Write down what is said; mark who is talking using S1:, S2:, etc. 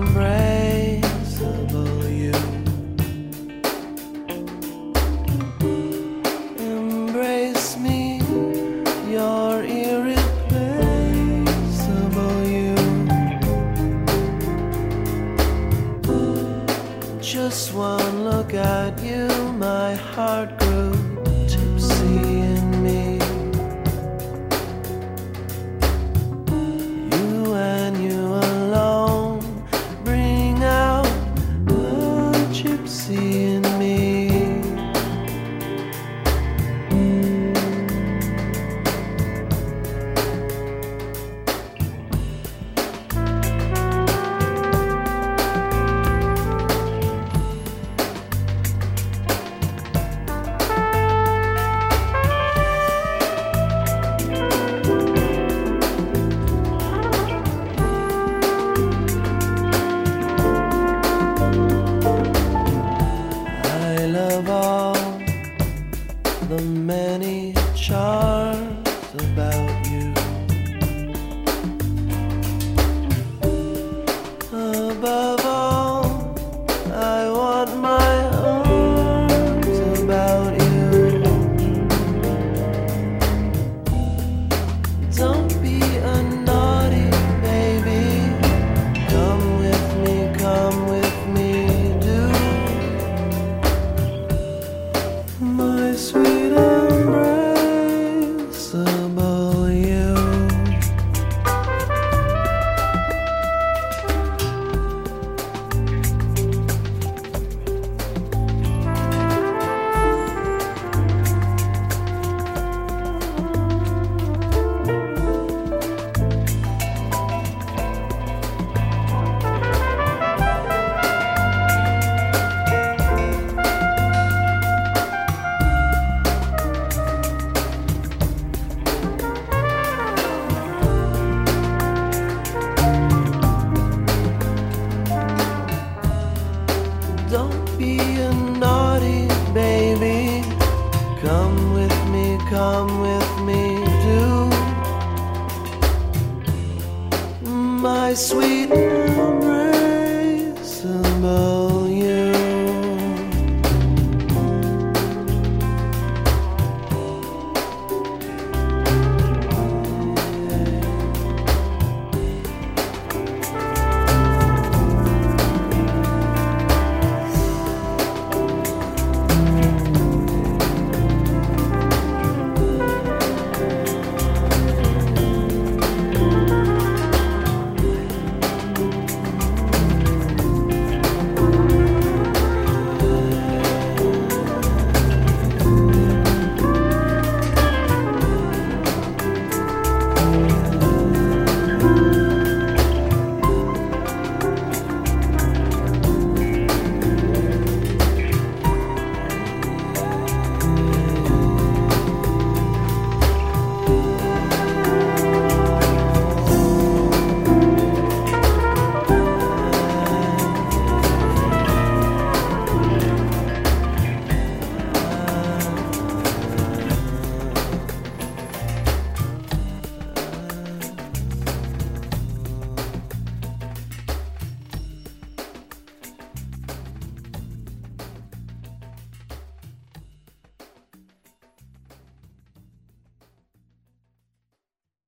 S1: embraceable you. Embrace me, you're irreplaceable you. Just one look at you, my heart grew tipsy in me. You and you alone bring out the gypsy in me. I love all the many charms about you. Above all, I want my arms about you. Don't be a naughty baby. Come with me, do. My sweet embraceable you. Don't be a naughty baby. Come with me, do. My sweet